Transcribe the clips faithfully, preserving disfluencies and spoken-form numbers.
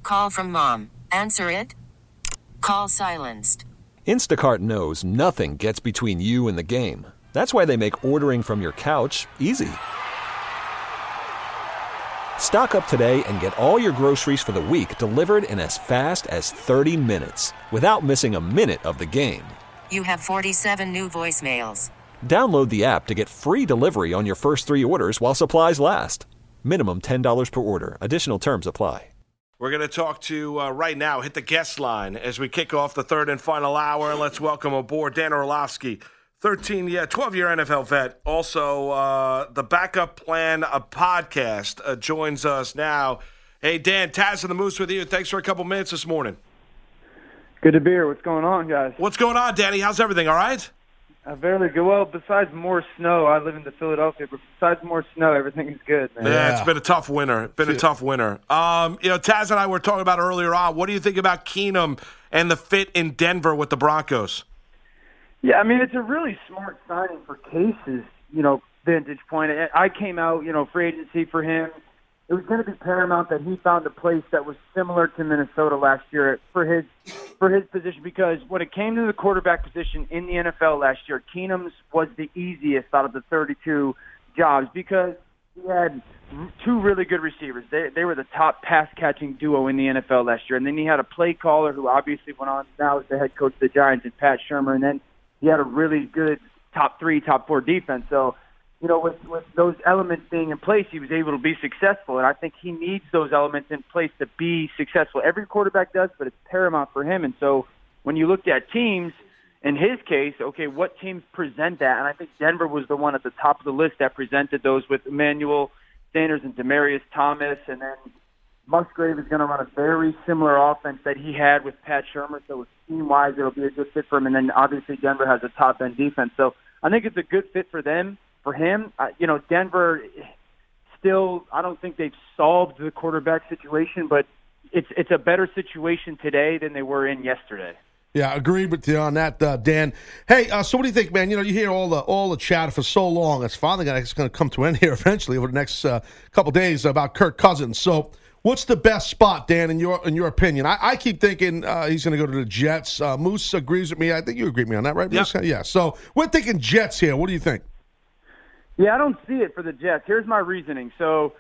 Call from mom. Answer it. Call silenced. Instacart knows nothing gets between you and the game. That's why they make ordering from your couch easy. Stock up today and get all your groceries for the week delivered in as fast as thirty minutes without missing a minute of the game. You have forty-seven new voicemails. Download the app to get free delivery on your first three orders while supplies last. Minimum ten dollars per order. Additional terms apply. We're going to talk to, uh, right now, hit the guest line as we kick off the third and final hour. And let's welcome aboard Dan Orlovsky, thirteen, yeah, twelve-year N F L vet. Also, uh, the Backup Plan a podcast uh, joins us now. Hey, Dan, Taz and the Moose with you. Thanks for a couple minutes this morning. Good to be here. What's going on, guys? What's going on, Danny? How's everything? All right? Uh, very good. Well, besides more snow, I live in the Philadelphia, but besides more snow, everything is good, man. Yeah, yeah. It's been a tough winter. Been a tough winter. Um, you know, Taz and I were talking about earlier on. What do you think about Keenum and the fit in Denver with the Broncos? Yeah, I mean, it's a really smart signing for Case's, you know, vantage point. I came out, you know, free agency for him. It was going to be paramount that he found a place that was similar to Minnesota last year for his for his position, because when it came to the quarterback position in the N F L last year, Keenum's was the easiest out of the thirty-two jobs because he had two really good receivers. They they were the top pass-catching duo in the N F L last year. And then he had a play caller who obviously went on now as the head coach of the Giants, and Pat Shurmur. And then he had a really good top three, top four defense. So, you know, with, with those elements being in place, he was able to be successful. And I think he needs those elements in place to be successful. Every quarterback does, but it's paramount for him. And so when you looked at teams, in his case, okay, what teams present that? And I think Denver was the one at the top of the list that presented those with Emmanuel Sanders and Demaryius Thomas. And then Musgrave is going to run a very similar offense that he had with Pat Shurmur. So scheme-wise, it'll be a good fit for him. And then obviously Denver has a top-end defense. So I think it's a good fit for them. For him, uh, you know, Denver still, I don't think they've solved the quarterback situation, but it's it's a better situation today than they were in yesterday. Yeah, agreed with you on that, uh, Dan. Hey, uh, so what do you think, man? You know, you hear all the all the chatter for so long. It's finally going to come to an end here eventually over the next uh, couple days about Kirk Cousins. So what's the best spot, Dan, in your in your opinion? I, I keep thinking uh, he's going to go to the Jets. Uh, Moose agrees with me. I think you agree with me on that, right, Moose? Yep. Yeah, so we're thinking Jets here. What do you think? Yeah, I don't see it for the Jets. Here's my reasoning. So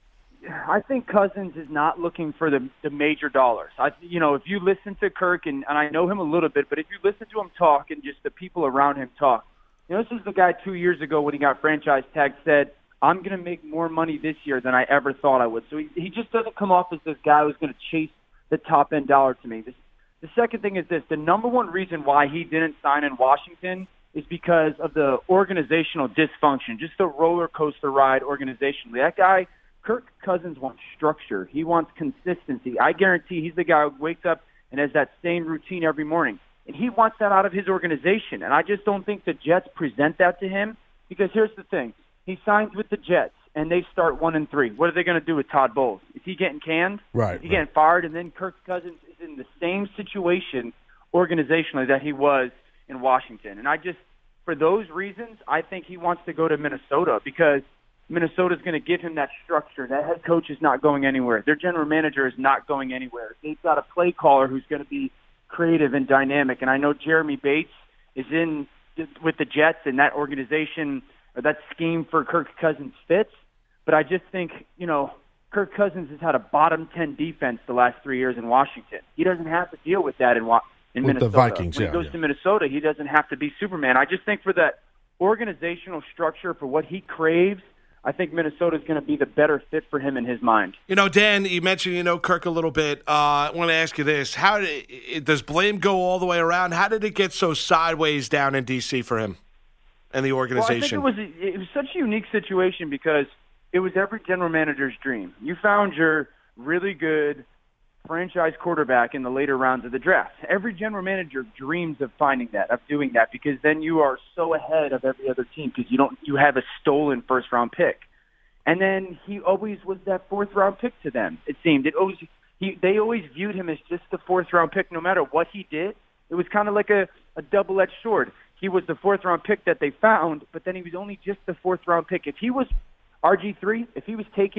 I think Cousins is not looking for the, the major dollars. I, you know, if you listen to Kirk, and, and I know him a little bit, but if you listen to him talk and just the people around him talk, you know, this is the guy two years ago when he got franchise tagged said, I'm going to make more money this year than I ever thought I would. So he, he just doesn't come off as this guy who's going to chase the top-end dollar to me. This, the second thing is this. The number one reason why he didn't sign in Washington is because of the organizational dysfunction, just the roller coaster ride organizationally. That guy, Kirk Cousins, wants structure. He wants consistency. I guarantee he's the guy who wakes up and has that same routine every morning. And he wants that out of his organization. And I just don't think the Jets present that to him, because here's the thing. He signs with the Jets, and they start one and three. What are they going to do with Todd Bowles? Is he getting canned? Right. Is he right. getting fired? And then Kirk Cousins is in the same situation organizationally that he was in Washington. And I just, for those reasons, I think he wants to go to Minnesota, because Minnesota's going to give him that structure. That head coach is not going anywhere. Their general manager is not going anywhere. They've got a play caller who's going to be creative and dynamic. And I know Jeremy Bates is in with the Jets, and that organization or that scheme for Kirk Cousins fits. But I just think, you know, Kirk Cousins has had a bottom ten defense the last three years in Washington. He doesn't have to deal with that in Washington. In with Minnesota. the Vikings, when yeah. he goes yeah. to Minnesota, he doesn't have to be Superman. I just think for that organizational structure, for what he craves, I think Minnesota is going to be the better fit for him in his mind. You know, Dan, you mentioned, you know, Kirk a little bit. Uh, I want to ask you this. How did, does blame go all the way around? How did it get so sideways down in D C for him and the organization? Well, I think it was, it was such a unique situation because it was every general manager's dream. You found your really good franchise quarterback in the later rounds of the draft. Every general manager dreams of finding that, of doing that, because then you are so ahead of every other team because you don't you have a stolen first round pick. And then he always was that fourth round pick to them. It seemed it always he they always viewed him as just the fourth round pick no matter what he did. It was kind of like a, a double edged sword. He was the fourth round pick that they found, but then he was only just the fourth round pick. If he was R G three, if he was taken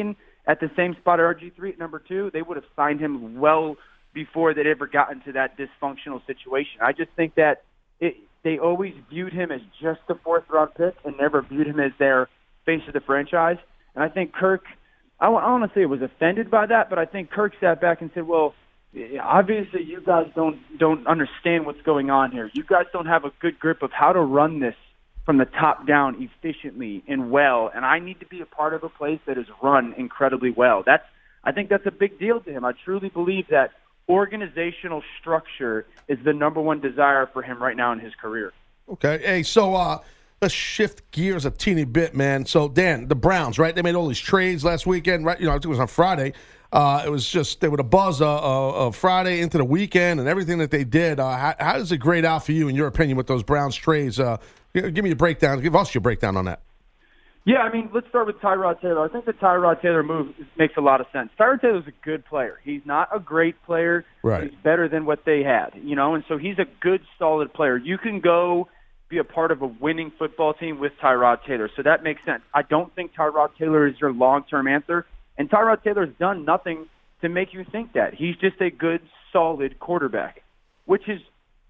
at the same spot at R G three at number two, they would have signed him well before they'd ever gotten to that dysfunctional situation. I just think that it, they always viewed him as just a fourth-round pick and never viewed him as their face of the franchise. And I think Kirk, I don't want to say was offended by that, but I think Kirk sat back and said, well, obviously you guys don't don't understand what's going on here. You guys don't have a good grip of how to run this from the top down efficiently and well, and I need to be a part of a place that is run incredibly well. That's I think that's a big deal to him. I truly believe that organizational structure is the number one desire for him right now in his career. Okay. Hey, so uh, let's shift gears a teeny bit, man. So, Dan, the Browns, right? They made all these trades last weekend, right? You know, I think it was on Friday. Uh, it was just, they were the buzz uh, uh, of Friday into the weekend and everything that they did. Uh, how, how does it grade out for you, in your opinion, with those Browns trades? Uh, give me a breakdown. Give us your breakdown on that. Yeah, I mean, let's start with Tyrod Taylor. I think the Tyrod Taylor move makes a lot of sense. Tyrod Taylor's a good player. He's not a great player. Right. He's better than what they had, you know, and so he's a good, solid player. You can go be a part of a winning football team with Tyrod Taylor, so that makes sense. I don't think Tyrod Taylor is your long-term answer, and Tyrod Taylor's done nothing to make you think that. He's just a good, solid quarterback, which is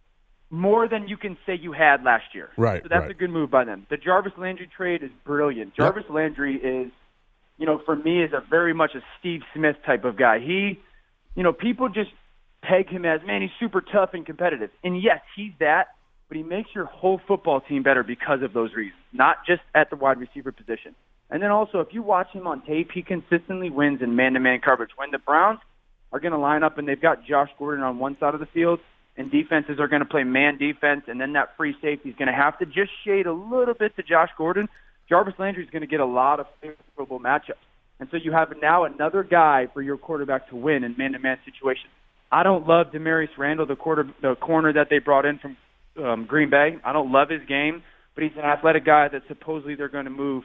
more than you can say you had last year. Right. So that's right. a good move by them. The Jarvis Landry trade is brilliant. Jarvis yep. Landry is, you know, for me, is a very much a Steve Smith type of guy. He, you know, people just peg him as, man, he's super tough and competitive. And yes, he's that, but he makes your whole football team better because of those reasons, not just at the wide receiver position. And then also, if you watch him on tape, he consistently wins in man-to-man coverage. When the Browns are going to line up and they've got Josh Gordon on one side of the field, and defenses are going to play man defense, and then that free safety is going to have to just shade a little bit to Josh Gordon, Jarvis Landry is going to get a lot of favorable matchups. And so you have now another guy for your quarterback to win in man-to-man situations. I don't love Demarius Randall, the quarter, the corner that they brought in from um, Green Bay. I don't love his game, but he's an athletic guy that supposedly they're going to move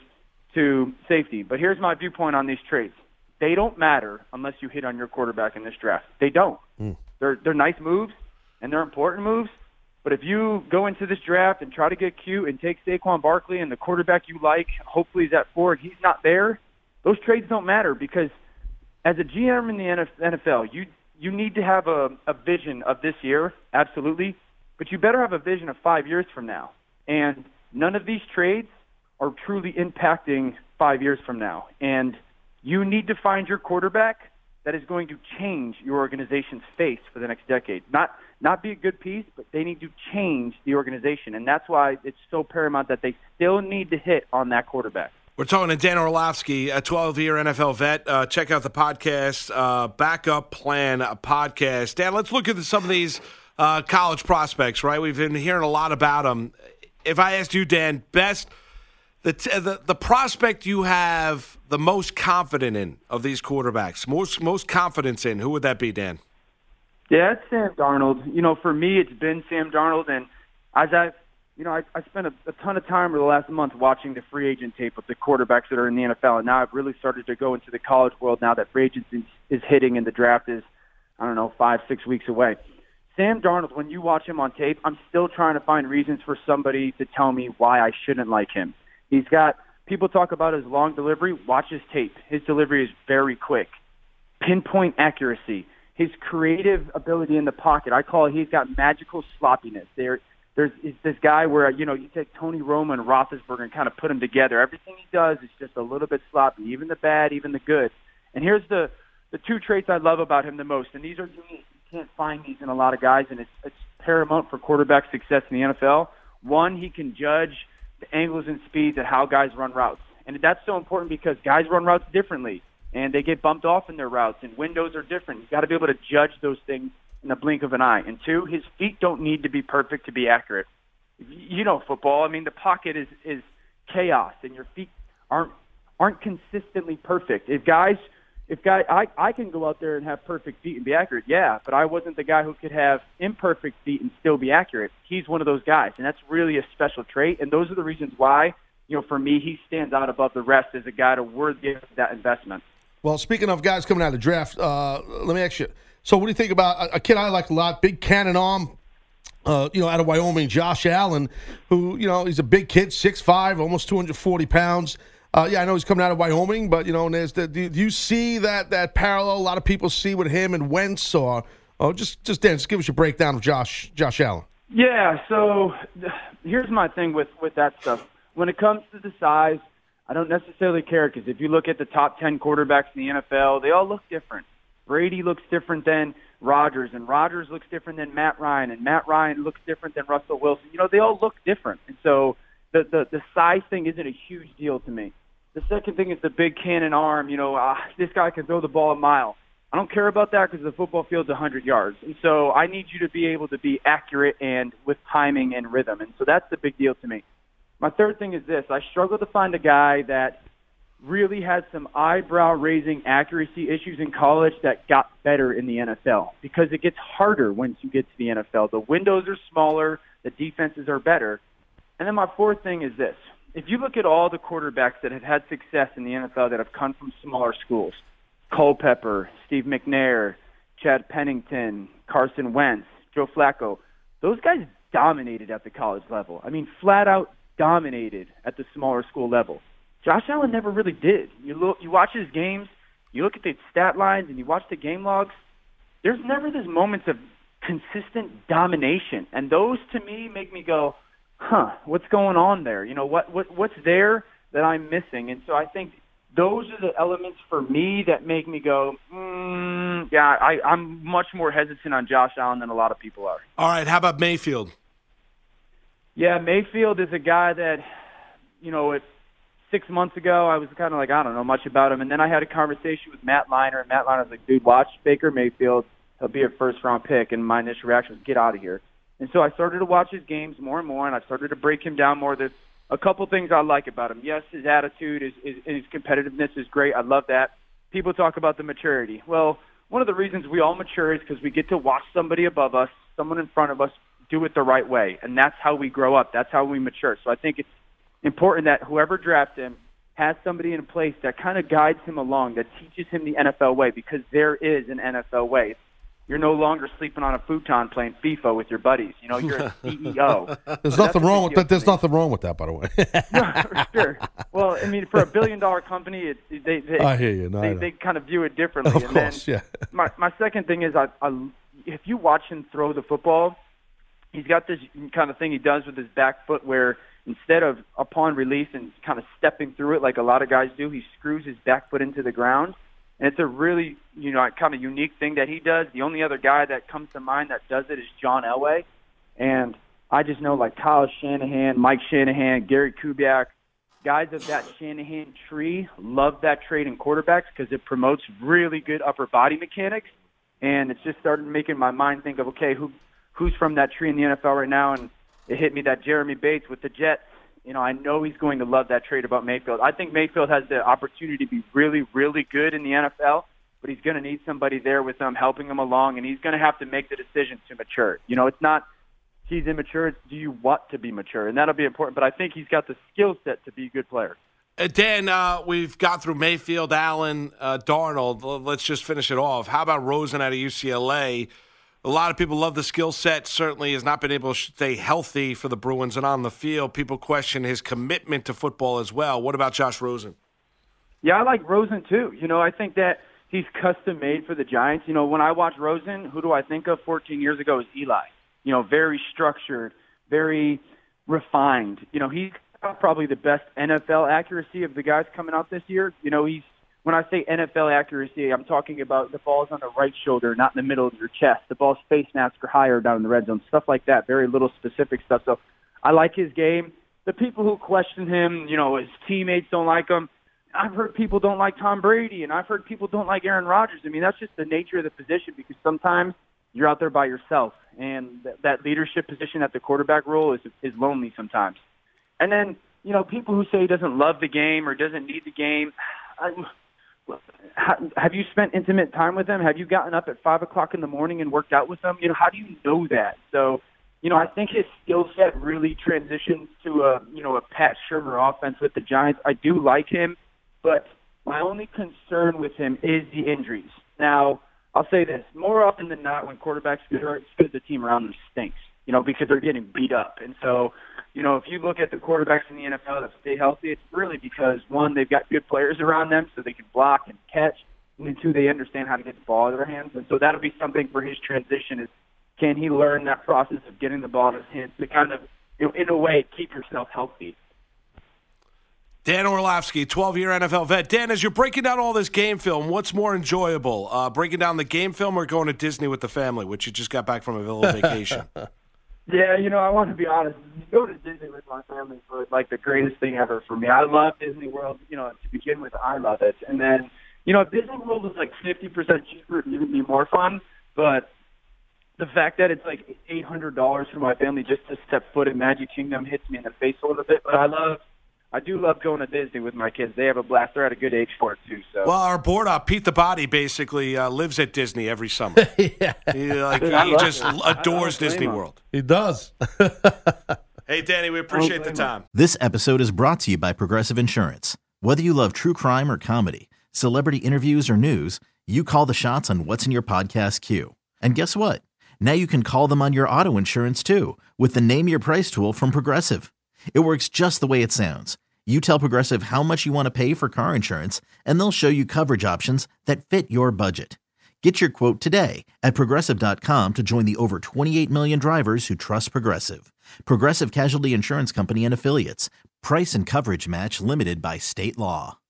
to safety. But here's my viewpoint on these trades. They don't matter unless you hit on your quarterback in this draft. They don't. Mm. They're they're nice moves, and they're important moves, but if you go into this draft and try to get cute and take Saquon Barkley and the quarterback you like, hopefully he's at four, and he's not there, those trades don't matter because as a G M in the N F L, you you need to have a, a vision of this year, absolutely, but you better have a vision of five years from now. And none of these trades are truly impacting five years from now. And you need to find your quarterback that is going to change your organization's face for the next decade. Not not be a good piece, but they need to change the organization. And that's why it's so paramount that they still need to hit on that quarterback. We're talking to Dan Orlovsky, a twelve-year N F L vet. Uh, check out the podcast, uh, Backup Plan Podcast. Dan, let's look at some of these uh, college prospects, right? We've been hearing a lot about them. If I asked you, Dan, best the, t- the the prospect you have the most confident in of these quarterbacks, most most confidence in, who would that be, Dan? Yeah, it's Sam Darnold. You know, for me, it's been Sam Darnold, and as I've You know, I, I spent a, a ton of time over the last month watching the free agent tape of the quarterbacks that are in the N F L, and now I've really started to go into the college world now that free agency is hitting and the draft is, I don't know, five, six weeks away. Sam Darnold, when you watch him on tape, I'm still trying to find reasons for somebody to tell me why I shouldn't like him. He's got, people talk about his long delivery. Watch his tape. His delivery is very quick. Pinpoint accuracy. His creative ability in the pocket. I call it, he's got magical sloppiness. There. There's this guy where, you know, you take Tony Romo and Roethlisberger and kind of put them together. Everything he does is just a little bit sloppy, even the bad, even the good. And here's the, the two traits I love about him the most, and these are unique. You can't find these in a lot of guys, and it's, it's paramount for quarterback success in the N F L. One, he can judge the angles and speeds at how guys run routes. And that's so important because guys run routes differently, and they get bumped off in their routes, and windows are different. You've got to be able to judge those things in the blink of an eye. And two, his feet don't need to be perfect to be accurate. You know football. I mean, the pocket is, is chaos, and your feet aren't aren't consistently perfect. If guys, if guy, I, I can go out there and have perfect feet and be accurate, yeah, but I wasn't the guy who could have imperfect feet and still be accurate. He's one of those guys, and that's really a special trait, and those are the reasons why, you know, for me, he stands out above the rest as a guy to worthy of that investment. Well, speaking of guys coming out of the draft, uh, let me ask you, so what do you think about a, a kid I like a lot, big cannon arm, uh, you know, out of Wyoming, Josh Allen, who, you know, he's a big kid, six five, almost two hundred forty pounds. Uh, yeah, I know he's coming out of Wyoming, but, you know, and there's the, do, do you see that that parallel a lot of people see with him and Wentz? Or oh, just, just, Dan, just give us your breakdown of Josh Josh Allen. Yeah, so here's my thing with, with that stuff. When it comes to the size, I don't necessarily care because if you look at the top ten quarterbacks in the N F L, they all look different. Brady looks different than Rodgers, and Rodgers looks different than Matt Ryan, and Matt Ryan looks different than Russell Wilson. You know, they all look different. And so the, the, the size thing isn't a huge deal to me. The second thing is the big cannon arm. You know, uh, this guy can throw the ball a mile. I don't care about that because the football field's one hundred yards. And so I need you to be able to be accurate and with timing and rhythm. And so that's the big deal to me. My third thing is this. I struggle to find a guy that really has some eyebrow-raising accuracy issues in college that got better in the N F L because it gets harder once you get to the N F L. The windows are smaller. The defenses are better. And then my fourth thing is this. If you look at all the quarterbacks that have had success in the N F L that have come from smaller schools, Culpepper, Steve McNair, Chad Pennington, Carson Wentz, Joe Flacco, those guys dominated at the college level. I mean, flat out dominated at the smaller school level. Josh Allen never really did. You look, you watch his games, you look at the stat lines, and you watch the game logs. There's never these moments of consistent domination, and those to me make me go, "Huh, what's going on there? You know, what what what's there that I'm missing?" And so I think those are the elements for me that make me go, mm, "Yeah, I, I'm much more hesitant on Josh Allen than a lot of people are." All right, how about Mayfield? Yeah, Mayfield is a guy that, you know, it. Six months ago, I was kind of like, I don't know much about him. And then I had a conversation with Matt Leinart, and Matt Leinart was like, dude, watch Baker Mayfield. He'll be a first-round pick. And my initial reaction was, get out of here. And so I started to watch his games more and more, and I started to break him down more. There's a couple things I like about him. Yes, his attitude, his, his, his competitiveness is great. I love that. People talk about the maturity. Well, one of the reasons we all mature is because we get to watch somebody above us, someone in front of us, do it the right way. And that's how we grow up. That's how we mature. So I think it's important that whoever drafts him has somebody in place that kind of guides him along, that teaches him the N F L way, because there is an N F L way. You're no longer sleeping on a futon playing FIFA with your buddies. You know, you're a C E O. There's so nothing wrong with that. There's nothing wrong with that, by the way. No, for sure. Well, I mean, for a billion-dollar company, it, they they, I hear you. No, they, they kind of view it differently. Of and course, then yeah. My my second thing is, I, I if you watch him throw the football, he's got this kind of thing he does with his back foot where instead of upon release and kind of stepping through it like a lot of guys do, he screws his back foot into the ground. And it's a really, you know, kind of unique thing that he does. The only other guy that comes to mind that does it is John Elway. And I just know like Kyle Shanahan, Mike Shanahan, Gary Kubiak, guys of that Shanahan tree love that trait in quarterbacks because it promotes really good upper body mechanics. And it's just started making my mind think of, okay, who who's from that tree in the N F L right now? And it hit me that Jeremy Bates with the Jets. You know, I know he's going to love that trait about Mayfield. I think Mayfield has the opportunity to be really, really good in the N F L, but he's going to need somebody there with him, helping him along, and he's going to have to make the decision to mature. You know, it's not he's immature, it's do you want to be mature? And that'll be important, but I think he's got the skill set to be a good player. Uh, Dan, uh, we've got through Mayfield, Allen, uh, Darnold. Let's just finish it off. How about Rosen out of U C L A? A lot of people love the skill set. Certainly has not been able to stay healthy for the Bruins and on the field. People question his commitment to football as well. What about Josh Rosen? Yeah, I like Rosen too. You know, I think that he's custom made for the Giants. You know, when I watch Rosen, who do I think of fourteen years ago is Eli. You know, very structured, very refined. You know, he's got probably the best N F L accuracy of the guys coming out this year. You know, he's When I say N F L accuracy, I'm talking about the ball's on the right shoulder, not in the middle of your chest. The ball's face mask or higher down in the red zone, stuff like that, very little specific stuff. So I like his game. The people who question him, you know, his teammates don't like him. I've heard people don't like Tom Brady, and I've heard people don't like Aaron Rodgers. I mean, that's just the nature of the position because sometimes you're out there by yourself, and th- that leadership position at the quarterback role is is lonely sometimes. And then, you know, people who say he doesn't love the game or doesn't need the game, I, have you spent intimate time with him? Have you gotten up at five o'clock in the morning and worked out with him? You know, how do you know that? So, you know, I think his skill set really transitions to a, you know, a Pat Shurmur offense with the Giants. I do like him, but my only concern with him is the injuries. Now, I'll say this, more often than not when quarterbacks get hurt, it's because the team around them stinks. you know, because they're getting beat up. And so, you know, if you look at the quarterbacks in the N F L that stay healthy, it's really because, one, they've got good players around them so they can block and catch, and then, two, they understand how to get the ball in their hands. And so that'll be something for his transition is, can he learn that process of getting the ball in his hands to kind of, you know, in a way, keep yourself healthy. Dan Orlovsky, twelve-year N F L vet. Dan, as you're breaking down all this game film, what's more enjoyable, uh, breaking down the game film or going to Disney with the family, which you just got back from a little vacation? Yeah, you know, I want to be honest. You go to Disney with my family for like the greatest thing ever for me. I love Disney World. You know, to begin with, I love it. And then, you know, if Disney World was like fifty percent cheaper, it'd even be more fun. But the fact that it's like eight hundred dollars for my family just to step foot in Magic Kingdom hits me in the face a little bit. But I love, I do love going to Disney with my kids. They have a blast. They're at a good age for it, too. So. Well, our board op, Pete the Body, basically uh, lives at Disney every summer. yeah. He, like, Dude, he love just it. adores Disney him. World. He does. Hey, Danny, we appreciate the time. This episode is brought to you by Progressive Insurance. Whether you love true crime or comedy, celebrity interviews or news, you call the shots on what's in your podcast queue. And guess what? Now you can call them on your auto insurance, too, with the Name Your Price tool from Progressive. It works just the way it sounds. You tell Progressive how much you want to pay for car insurance, and they'll show you coverage options that fit your budget. Get your quote today at Progressive dot com to join the over twenty-eight million drivers who trust Progressive. Progressive Casualty Insurance Company and Affiliates. Price and coverage match limited by state law.